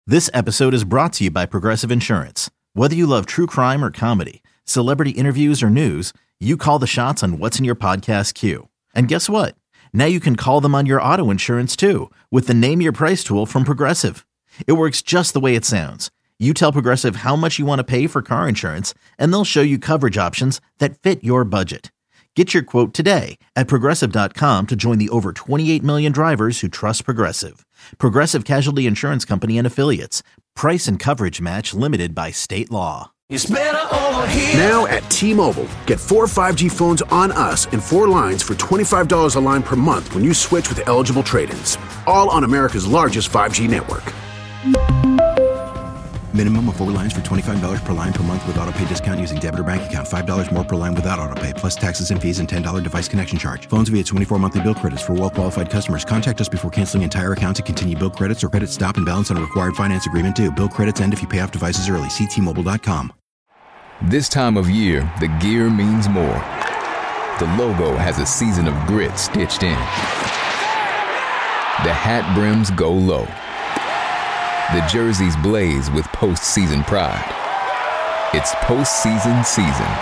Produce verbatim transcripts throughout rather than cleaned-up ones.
This episode is brought to you by Progressive Insurance. Whether you love true crime or comedy, celebrity interviews or news, you call the shots on what's in your podcast queue. And guess what? Now you can call them on your auto insurance too with the Name Your Price tool from Progressive. It works just the way it sounds. You tell Progressive how much you want to pay for car insurance, and they'll show you coverage options that fit your budget. Get your quote today at Progressive dot com to join the over twenty-eight million drivers who trust Progressive. Progressive Casualty Insurance Company and Affiliates. Price and coverage match limited by state law. It's better over here. Now at T-Mobile, get four five G phones on us and four lines for twenty-five dollars a line per month when you switch with eligible trade-ins. All on America's largest five G network. Minimum of four lines for twenty-five dollars per line per month with autopay discount using debit or bank account. five dollars more per line without autopay, plus taxes and fees and ten dollars device connection charge. Phones via twenty-four monthly bill credits for well-qualified customers. Contact us before canceling entire account to continue bill credits or credit stop and balance on a required finance agreement due. Bill credits end if you pay off devices early. See T Mobile dot com. This time of year, the gear means more. The logo has a season of grit stitched in. The hat brims go low. The jerseys blaze with postseason pride. It's postseason season.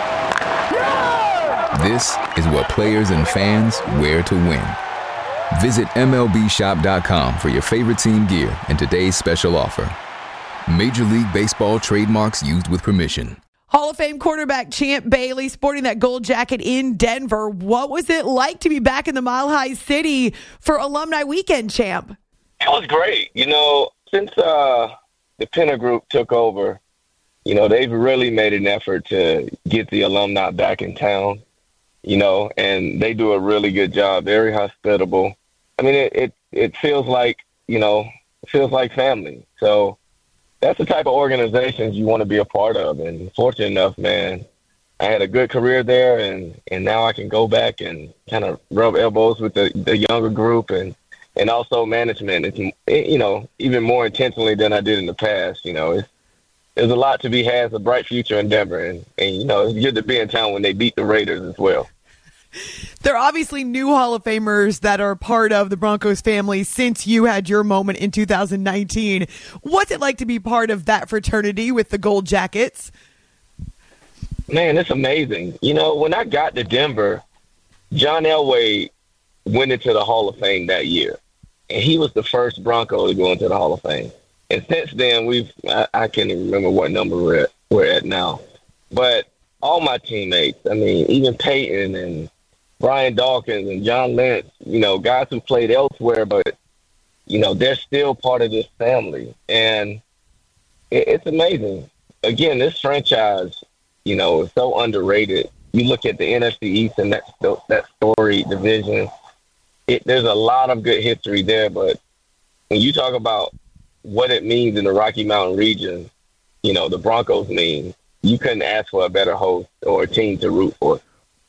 This is what players and fans wear to win. Visit M L B shop dot com for your favorite team gear and today's special offer. Major League Baseball trademarks used with permission. Hall of Fame quarterback Champ Bailey sporting that gold jacket in Denver. What was it like to be back in the Mile High City for Alumni Weekend, Champ? It was great. You know, since uh, the Penner Group took over, you know, they've really made an effort to get the alumni back in town, you know, and they do a really good job, very hospitable. I mean, it, it, it feels like, you know, it feels like family. So that's the type of organizations you want to be a part of. And fortunate enough, man, I had a good career there, and, and now I can go back and kind of rub elbows with the, the younger group and, and also management. It's, you know, even more intentionally than I did in the past. You know, it's, there's a lot to be had. It's a bright future in Denver. And, and, you know, it's good to be in town when they beat the Raiders as well. There are obviously new Hall of Famers that are part of the Broncos family since you had your moment in two thousand nineteen. What's it like to be part of that fraternity with the Gold Jackets? Man, it's amazing. You know, when I got to Denver, John Elway went into the Hall of Fame that year. And he was the first Bronco to go into the Hall of Fame. And since then, we've I, I can't even remember what number we're at, we're at now. But all my teammates, I mean, even Peyton and Brian Dawkins and John Lynch, you know, guys who played elsewhere, but, you know, they're still part of this family. And it, it's amazing. Again, this franchise, you know, is so underrated. You look at the N F C East and that, that storied division. It, there's a lot of good history there, but when you talk about what it means in the Rocky Mountain region, you know, the Broncos mean, you couldn't ask for a better host or a team to root for.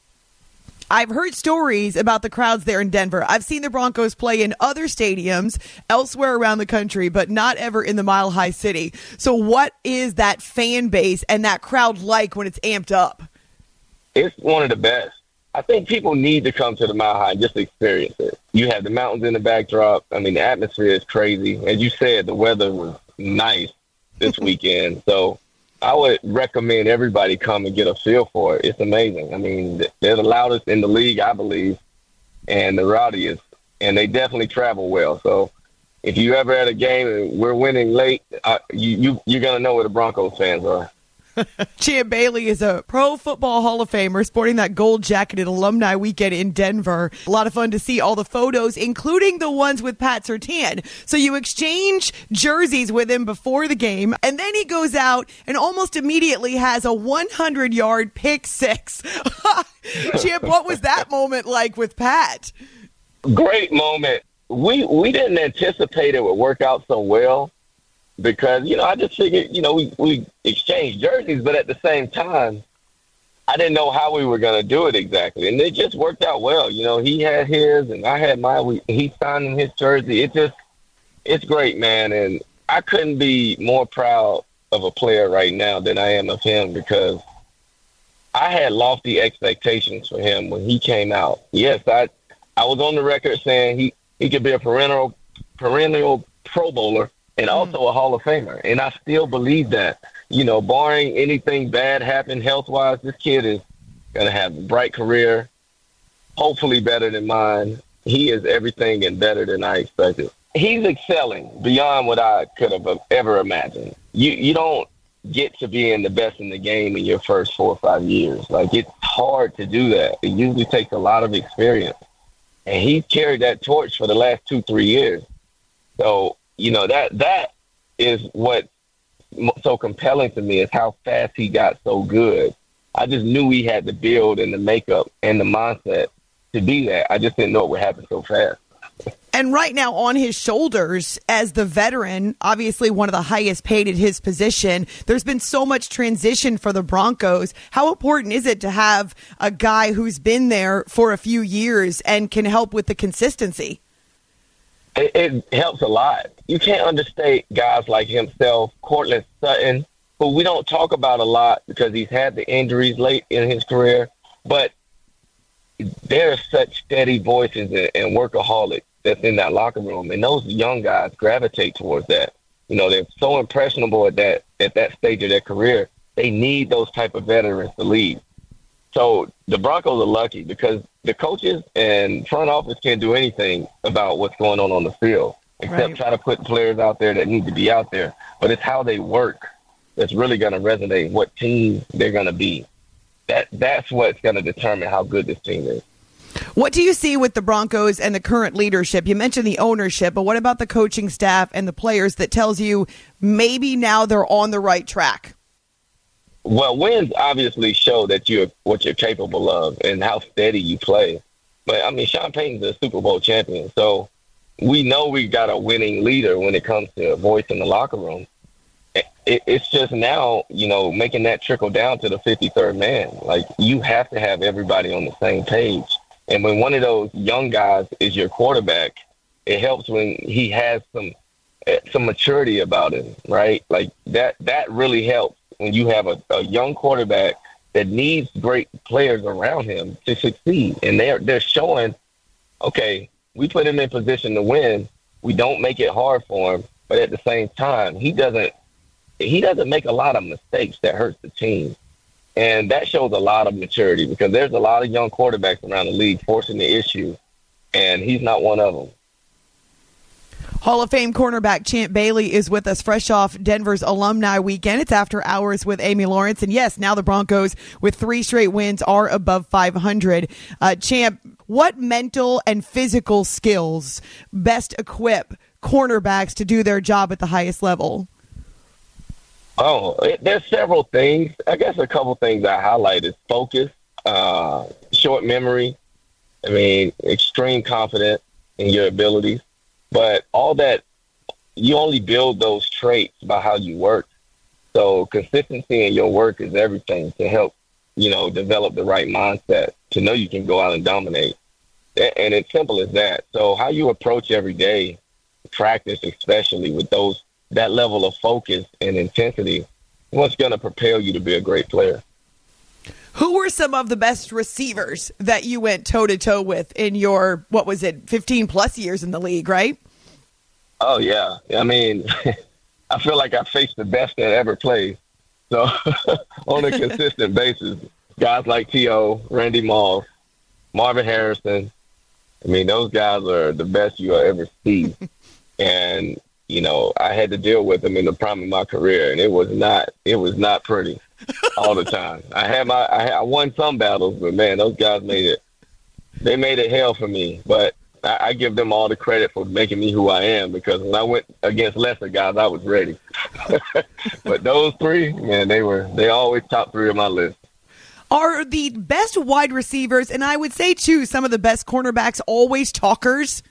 I've heard stories about the crowds there in Denver. I've seen the Broncos play in other stadiums elsewhere around the country, but not ever in the Mile High City. So what is that fan base and that crowd like when it's amped up? It's one of the best. I think people need to come to the Mile High and just experience it. You have the mountains in the backdrop. I mean, the atmosphere is crazy. As you said, the weather was nice this weekend. So I would recommend everybody come and get a feel for it. It's amazing. I mean, they're the loudest in the league, I believe, and the rowdiest. And they definitely travel well. So if you ever at a game and we're winning late, uh, you, you, you're going to know where the Broncos fans are. Champ Bailey is a Pro Football Hall of Famer sporting that gold jacket at Alumni Weekend in Denver. A lot of fun to see all the photos, including the ones with Pat Surtain. So you exchange jerseys with him before the game, and then he goes out and almost immediately has a hundred-yard pick six. Champ, what was that moment like with Pat? Great moment. We, we didn't anticipate it would work out so well. Because, you know, I just figured, you know, we, we exchanged jerseys, but at the same time, I didn't know how we were going to do it exactly. And it just worked out well. You know, he had his and I had mine. We, he signed in his jersey. It just, it's great, man. And I couldn't be more proud of a player right now than I am of him, because I had lofty expectations for him when he came out. Yes, I I was on the record saying he, he could be a perennial, perennial Pro Bowler. and also a Hall of Famer. And I still believe that, you know, barring anything bad happen health-wise, this kid is going to have a bright career, hopefully better than mine. He is everything and better than I expected. He's excelling beyond what I could have ever imagined. You you don't get to being the best in the game in your first four or five years. Like, it's hard to do that. It usually takes a lot of experience. And he's carried that torch for the last two, three years. So, you know, that that is what's so compelling to me, is how fast he got so good. I just knew he had the build and the makeup and the mindset to be that. I just didn't know it would happen so fast. And right now on his shoulders as the veteran, obviously one of the highest paid at his position, there's been so much transition for the Broncos. How important is it to have a guy who's been there for a few years and can help with the consistency? It, it helps a lot. You can't understate guys like himself, Courtland Sutton, who we don't talk about a lot because he's had the injuries late in his career, but there are such steady voices and, and workaholics that's in that locker room, and those young guys gravitate towards that. You know, they're so impressionable at that at that stage of their career. They need those type of veterans to lead. So the Broncos are lucky because the coaches and front office can't do anything about what's going on on the field, except right. try to put players out there that need to be out there. But it's how they work that's really going to resonate, what team they're going to be. That That's what's going to determine how good this team is. What do you see with the Broncos and the current leadership? You mentioned the ownership, but what about the coaching staff and the players that tells you maybe now they're on the right track? Well, wins obviously show that you're what you're capable of and how steady you play. But, I mean, Sean Payton's a Super Bowl champion, so we know we got a winning leader when it comes to a voice in the locker room. It, it's just now, you know, making that trickle down to the fifty-third man. Like, you have to have everybody on the same page. And when one of those young guys is your quarterback, it helps when he has some some maturity about him, right? Like, that that really helps when you have a, a young quarterback that needs great players around him to succeed. And they're, they're showing, okay, we put him in position to win. We don't make it hard for him. But at the same time, he doesn't he doesn't make a lot of mistakes that hurts the team. And that shows a lot of maturity because there's a lot of young quarterbacks around the league forcing the issue, and he's not one of them. Hall of Fame cornerback Champ Bailey is with us fresh off Denver's alumni weekend. It's After Hours with Amy Lawrence. And yes, now the Broncos with three straight wins are above five hundred. Uh, Champ, what mental and physical skills best equip cornerbacks to do their job at the highest level? Oh, it, there's several things. I guess a couple things I highlight is focus, uh, short memory. I mean, extreme confidence in your abilities. But all that, you only build those traits by how you work. So consistency in your work is everything to help, you know, develop the right mindset to know you can go out and dominate. And it's simple as that. So how you approach every day, practice especially with those that level of focus and intensity, what's going to propel you to be a great player. Who were some of the best receivers that you went toe-to-toe with in your, what was it, fifteen-plus years in the league, right? Oh, yeah. I mean, I feel like I faced the best that ever played. So on a consistent basis, guys like T O, Randy Moss, Marvin Harrison, I mean, those guys are the best you'll ever see. And, you know, I had to deal with them in the prime of my career, and it was not it was not pretty all the time. I had my I, had, I won some battles, but man, those guys made it. They made it hell for me. But I, I give them all the credit for making me who I am, because when I went against lesser guys, I was ready. But those three, man, they were they always top three on my list. Are the best wide receivers, and I would say too, some of the best cornerbacks, always talkers?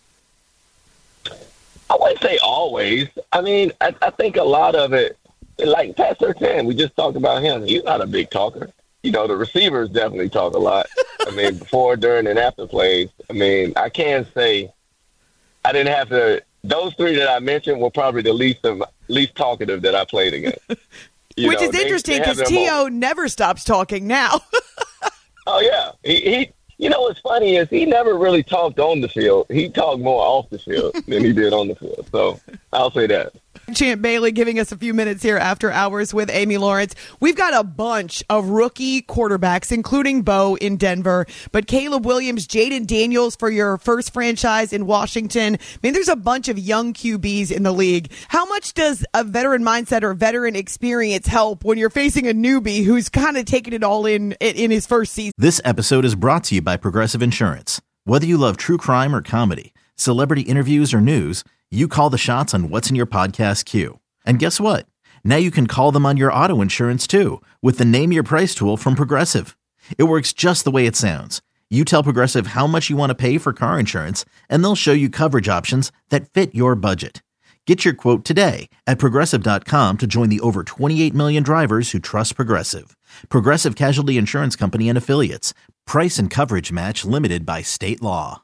I wouldn't say always. I mean, I, I think a lot of it, like Pat Surtain, we just talked about him. He's not a big talker. You know, the receivers definitely talk a lot. I mean, before, during, and after plays. I mean, I can say I didn't have to – those three that I mentioned were probably the least of, least talkative that I played against. You Which know, is interesting because T O never stops talking now. Oh, yeah. He, he You know what's funny is he never really talked on the field. He talked more off the field than he did on the field. So I'll say that. Champ Bailey giving us a few minutes here after hours with Amy Lawrence. We've got a bunch of rookie quarterbacks, including Bo in Denver, but Caleb Williams, Jaden Daniels for your first franchise in Washington. I mean, there's a bunch of young Q Bs in the league. How much does a veteran mindset or veteran experience help when you're facing a newbie who's kind of taking it all in in his first season? This episode is brought to you by Progressive Insurance. Whether you love true crime or comedy, celebrity interviews or news, you call the shots on what's in your podcast queue. And guess what? Now you can call them on your auto insurance too with the Name Your Price tool from Progressive. It works just the way it sounds. You tell Progressive how much you want to pay for car insurance, and they'll show you coverage options that fit your budget. Get your quote today at Progressive dot com to join the over twenty-eight million drivers who trust Progressive. Progressive Casualty Insurance Company and Affiliates. Price and coverage match limited by state law.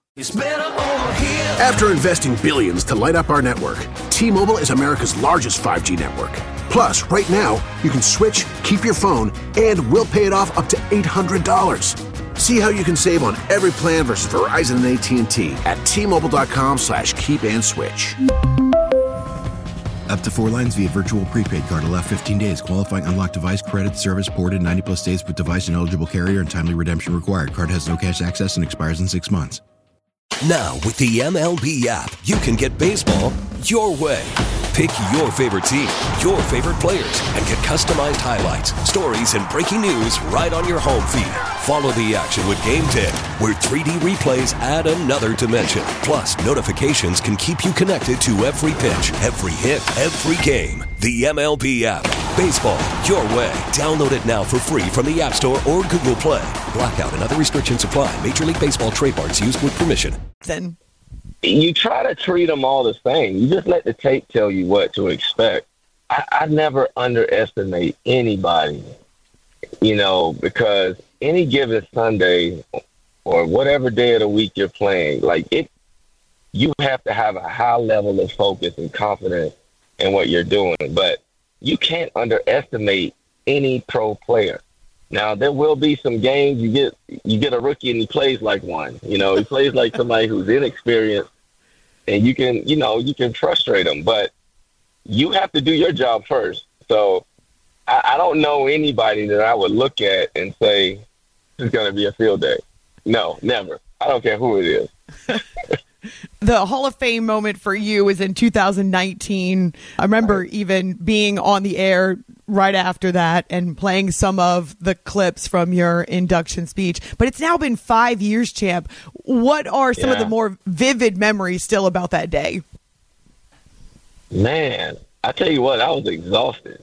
After investing billions to light up our network, T-Mobile is America's largest five G network. Plus, right now, you can switch, keep your phone, and we'll pay it off up to eight hundred dollars. See how you can save on every plan versus Verizon and A T and T at T-Mobile.com slash keep and switch. Up to four lines via virtual prepaid card. Allow fifteen days. Qualifying unlocked device credit service ported ninety plus days with device and eligible carrier and timely redemption required. Card has no cash access and expires in six months. Now, with the M L B app, you can get baseball your way. Pick your favorite team, your favorite players, and get customized highlights, stories, and breaking news right on your home feed. Follow the action with Game ten, where three D replays add another dimension. Plus, notifications can keep you connected to every pitch, every hit, every game. The M L B app. Baseball your way. Download it now for free from the App Store or Google Play. Blackout and other restrictions apply. Major League Baseball trademarks used with permission. Then You try to treat them all the same. You just let the tape tell you what to expect. I, I never underestimate anybody, you know, because any given Sunday or whatever day of the week you're playing, like it, you have to have a high level of focus and confidence in what you're doing. But you can't underestimate any pro player. Now, there will be some games you get you get a rookie and he plays like one. You know, he plays like somebody who's inexperienced, and you can, you know, you can frustrate him. But you have to do your job first. So I, I don't know anybody that I would look at and say, this is going to be a field day. No, never. I don't care who it is. The Hall of Fame moment for you is in two thousand nineteen. I remember even being on the air right after that and playing some of the clips from your induction speech. But it's now been five years, Champ. What are some yeah. of the more vivid memories still about that day? Man, I tell you what, I was exhausted.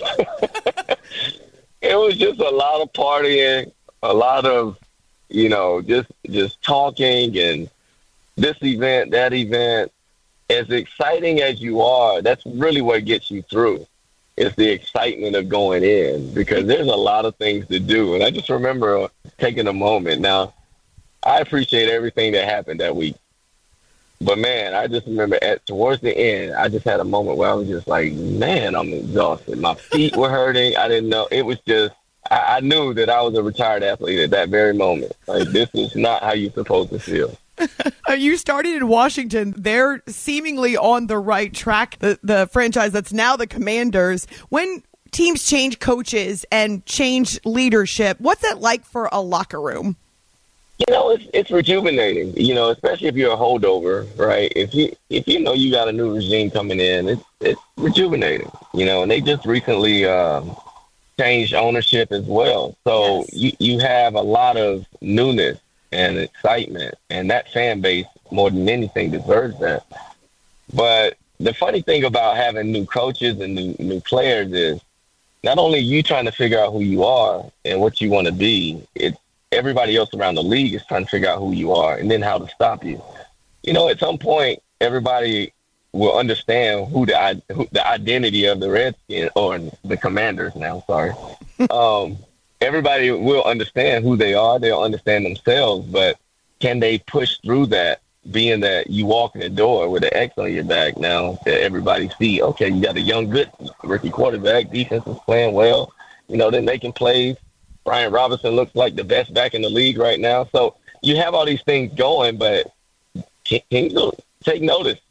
It was just a lot of partying, a lot of, you know, just just talking and this event, that event. As exciting as you are, that's really what gets you through. It's the excitement of going in because there's a lot of things to do. And I just remember taking a moment. Now, I appreciate everything that happened that week. But, man, I just remember at towards the end, I just had a moment where I was just like, man, I'm exhausted. My feet were hurting. I didn't know. It was just, I, I knew that I was a retired athlete at that very moment. Like, this is not how you're supposed to feel. You started in Washington. They're seemingly on the right track, the, the franchise that's now the Commanders. When teams change coaches and change leadership, what's that like for a locker room? You know, it's it's rejuvenating, you know, especially if you're a holdover, right? If you if you know you got a new regime coming in, it's it's rejuvenating, you know, and they just recently um, changed ownership as well. So yes. you, you have a lot of newness and excitement, and that fan base more than anything deserves that. But the funny thing about having new coaches and new new players is not only you trying to figure out who you are and what you want to be, it's everybody else around the league is trying to figure out who you are and then how to stop you. You know, at some point, everybody will understand who the who, the identity of the Redskins or the Commanders now. Sorry. um, Everybody will understand who they are. They'll understand themselves, but can they push through that, being that you walk in the door with an X on your back now that everybody see, okay, you got a young, good rookie quarterback, defense is playing well, you know, they're making plays. Brian Robinson looks like the best back in the league right now. So you have all these things going, but teams will take notice.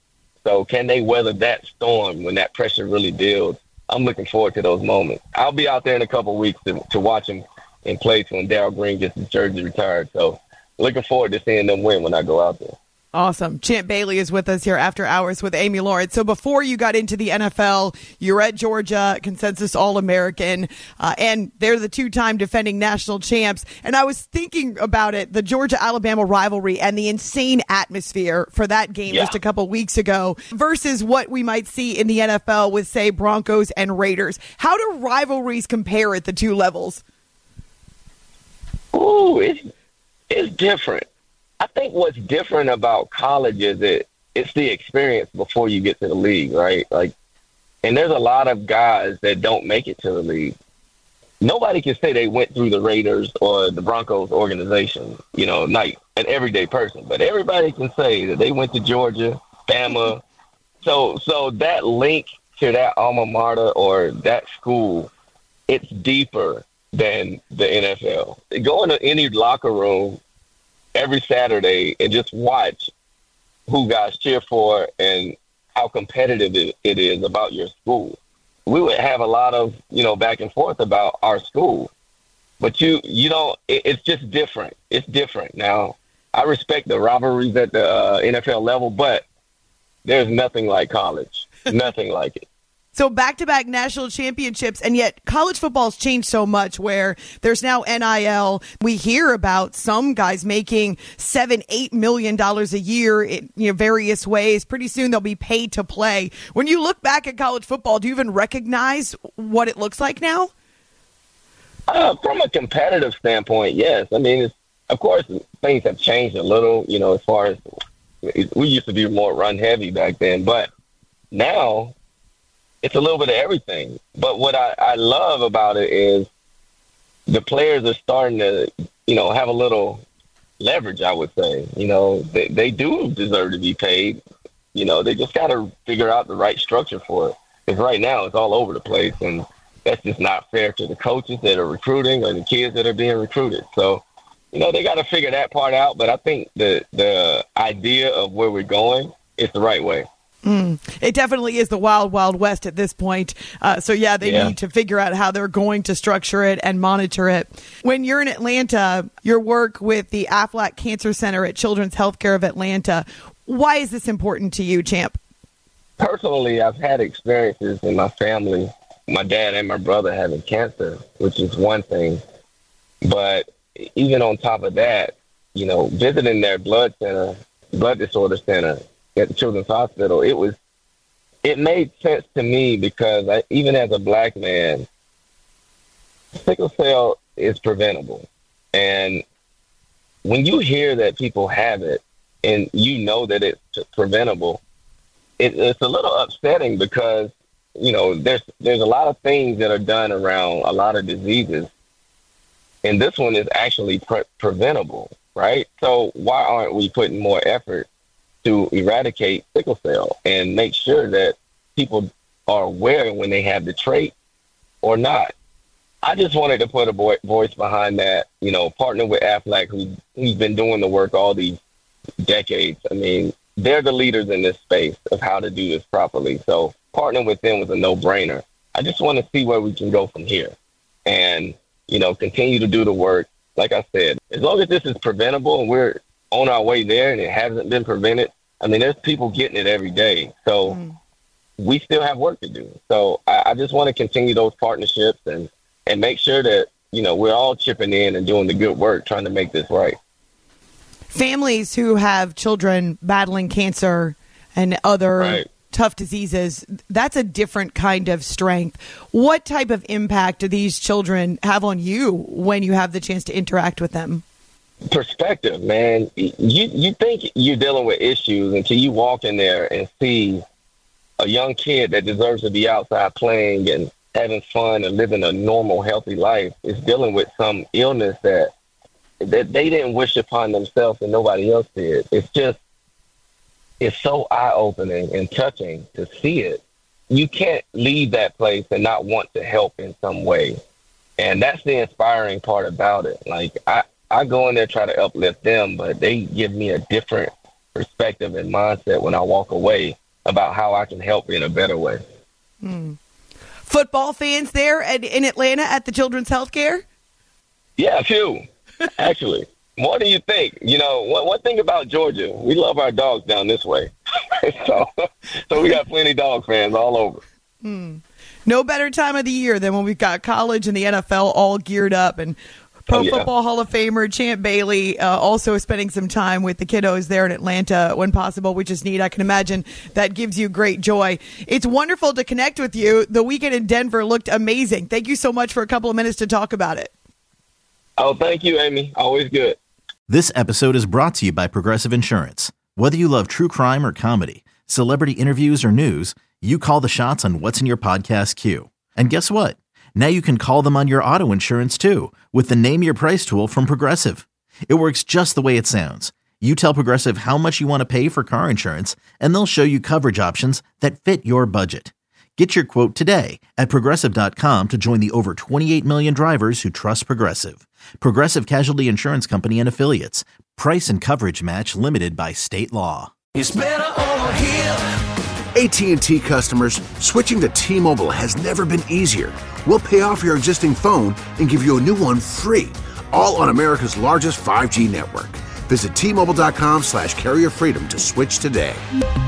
So can they weather that storm when that pressure really builds? I'm looking forward to those moments. I'll be out there in a couple of weeks to, to watch them in place when Darrell Green gets his jersey retired. So looking forward to seeing them win when I go out there. Awesome. Champ Bailey is with us here after hours with Amy Lawrence. So before you got into the N F L, you were at Georgia, consensus All-American, uh, and they're the two-time defending national champs. And I was thinking about it, the Georgia-Alabama rivalry and the insane atmosphere for that game yeah. just a couple weeks ago versus what we might see in the N F L with, say, Broncos and Raiders. How do rivalries compare at the two levels? Ooh, it's, it's different. I think what's different about college is that it's the experience before you get to the league, right? Like, and there's a lot of guys that don't make it to the league. Nobody can say they went through the Raiders or the Broncos organization, you know, like an everyday person. But everybody can say that they went to Georgia, Bama. So, so that link to that alma mater or that school, it's deeper than the N F L. Go into any locker room every Saturday and just watch who guys cheer for and how competitive it, it is about your school. We would have a lot of, you know, back and forth about our school, but you, you don't, it, it's just different. It's different. Now, I respect the rivalries at the uh, N F L level, but there's nothing like college, nothing like it. So back-to-back national championships, and yet college football's changed so much where there's now N I L. We hear about some guys making seven, eight million dollars a year in, you know, various ways. Pretty soon they'll be paid to play. When you look back at college football, do you even recognize what it looks like now? Uh, from a competitive standpoint, yes. I mean, it's, of course, things have changed a little, you know, as far as we used to be more run-heavy back then. But now it's a little bit of everything. But what I, I love about it is the players are starting to, you know, have a little leverage, I would say. You know, they, they do deserve to be paid. You know, they just got to figure out the right structure for it. Because right now it's all over the place, and that's just not fair to the coaches that are recruiting or the kids that are being recruited. So, you know, they got to figure that part out. But I think the the idea of where we're going is the right way. Mm, it definitely is the wild, wild west at this point. Uh, so, yeah, they yeah. need to figure out how they're going to structure it and monitor it. When you're in Atlanta, your work with the Aflac Cancer Center at Children's Healthcare of Atlanta, why is this important to you, Champ? Personally, I've had experiences in my family, my dad and my brother having cancer, which is one thing. But even on top of that, you know, visiting their blood center, blood disorder center, at the Children's Hospital, it was, it made sense to me because I, even as a black man, sickle cell is preventable. And when you hear that people have it and you know that it's preventable, it, it's a little upsetting because, you know, there's, there's a lot of things that are done around a lot of diseases. And this one is actually pre- preventable, right? So why aren't we putting more effort to eradicate sickle cell and make sure that people are aware when they have the trait or not? I just wanted to put a boy, voice behind that, you know, partner with Aflac, who, who's been doing the work all these decades. I mean, they're the leaders in this space of how to do this properly. So partnering with them was a no-brainer. I just want to see where we can go from here and, you know, continue to do the work. Like I said, as long as this is preventable and we're on our way there and it hasn't been prevented, I mean, there's people getting it every day. So mm. we still have work to do. So I, I just want to continue those partnerships and, and make sure that, you know, we're all chipping in and doing the good work, trying to make this right. Families who have children battling cancer and other right. tough diseases, that's a different kind of strength. What type of impact do these children have on you when you have the chance to interact with them? Perspective, man. You you think you're dealing with issues until you walk in there and see a young kid that deserves to be outside playing and having fun and living a normal, healthy life is dealing with some illness that that they didn't wish upon themselves and nobody else did. It's just, it's so eye-opening and touching to see it. You can't leave that place and not want to help in some way. And that's the inspiring part about it. Like, I, I go in there, try to uplift them, but they give me a different perspective and mindset when I walk away. about how I can help in a better way. Hmm. Football fans there at, in Atlanta at the Children's Healthcare? Yeah, a few, actually. More than you think. You know, one, one thing about Georgia, we love our dogs down this way. so, so we got plenty of dog fans all over. Hmm. No better time of the year than when we've got college and the N F L all geared up, and Pro oh, yeah. Football Hall of Famer Champ Bailey uh, also spending some time with the kiddos there in Atlanta when possible, which is neat. I can imagine that gives you great joy. It's wonderful to connect with you. The weekend in Denver looked amazing. Thank you so much for a couple of minutes to talk about it. Oh, thank you, Amy. Always good. This episode is brought to you by Progressive Insurance. Whether you love true crime or comedy, celebrity interviews or news, you call the shots on what's in your podcast queue. And guess what? Now you can call them on your auto insurance too with the Name Your Price tool from Progressive. It works just the way it sounds. You tell Progressive how much you want to pay for car insurance, and they'll show you coverage options that fit your budget. Get your quote today at Progressive dot com to join the over twenty-eight million drivers who trust Progressive. Progressive Casualty Insurance Company and Affiliates. Price and coverage match limited by state law. It's better over here. A T and T customers, switching to T-Mobile has never been easier. We'll pay off your existing phone and give you a new one free, all on America's largest five G network. Visit T Mobile dot com slash carrier freedom to switch today.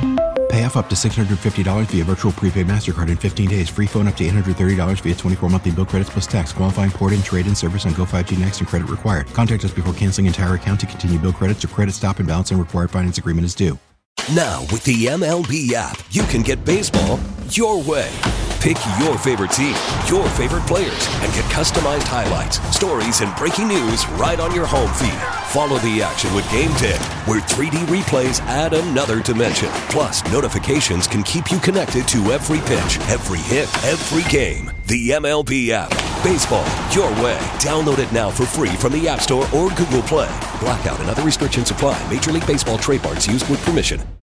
Pay off up to six hundred fifty dollars via virtual prepaid MasterCard in fifteen days. Free phone up to eight hundred thirty dollars via twenty-four monthly bill credits plus tax. Qualifying port-in, trade-in service on Go five G Next and credit required. Contact us before canceling entire account to continue bill credits or credit stop and balance and required finance agreement is due. Now, with the M L B app, you can get baseball your way. Pick your favorite team, your favorite players, and get customized highlights, stories, and breaking news right on your home feed. Follow the action with Game ten, where three D replays add another dimension. Plus, notifications can keep you connected to every pitch, every hit, every game. The M L B app. Baseball your way. Download it now for free from the App Store or Google Play. Blackout and other restrictions apply. Major League Baseball trademarks used with permission.